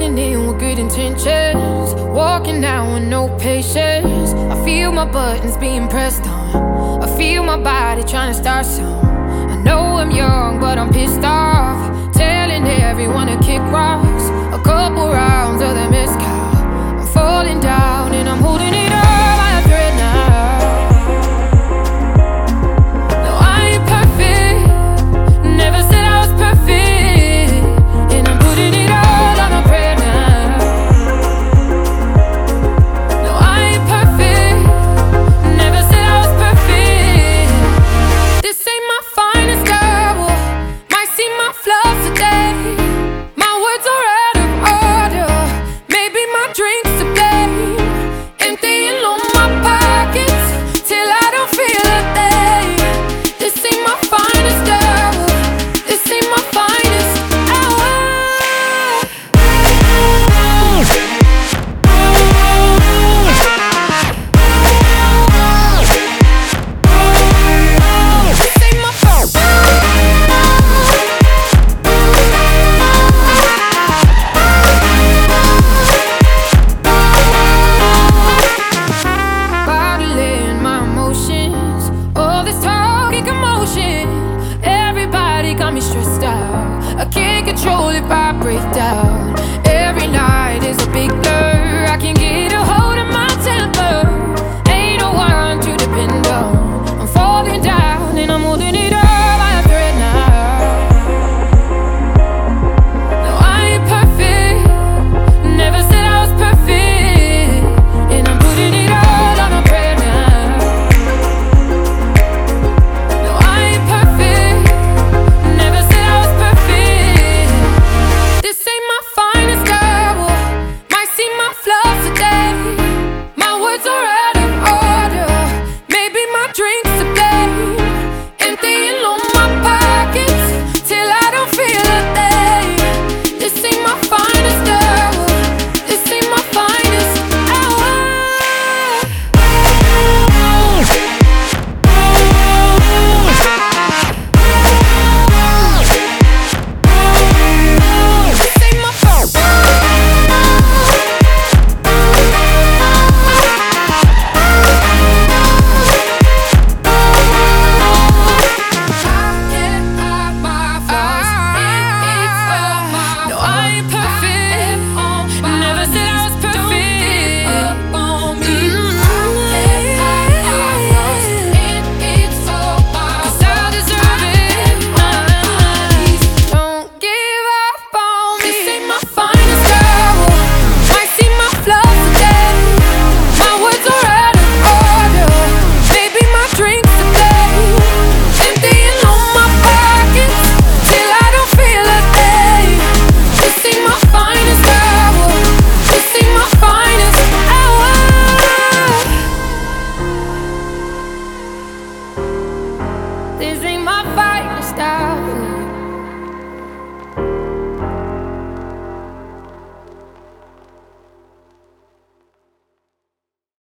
Walking in with good intentions, walking out with no patience. I feel my buttons being pressed on, I feel my body trying to start some. I know I'm young, but I'm pissed off, telling everyone to kick rocks. A couple rounds of the mezcal, I'm falling down and I'm holding it up by a thread now. No, I ain't perfect, never said I was perfect, and I'm putting it all on a prayer now. No, I ain't perfect, never said I was perfect. This ain't my finest hour, might see my flaws today. My words are out of order, maybe my drink's to blame. Emptying all my pockets till I don't feel a thing. This ain't my finest hour, this ain't my finest hour. This ain't my fault. Bottling my emotions, all this talk and commotion. Everybody got me stressed out, I can't control if I break down. Every night is a big blur.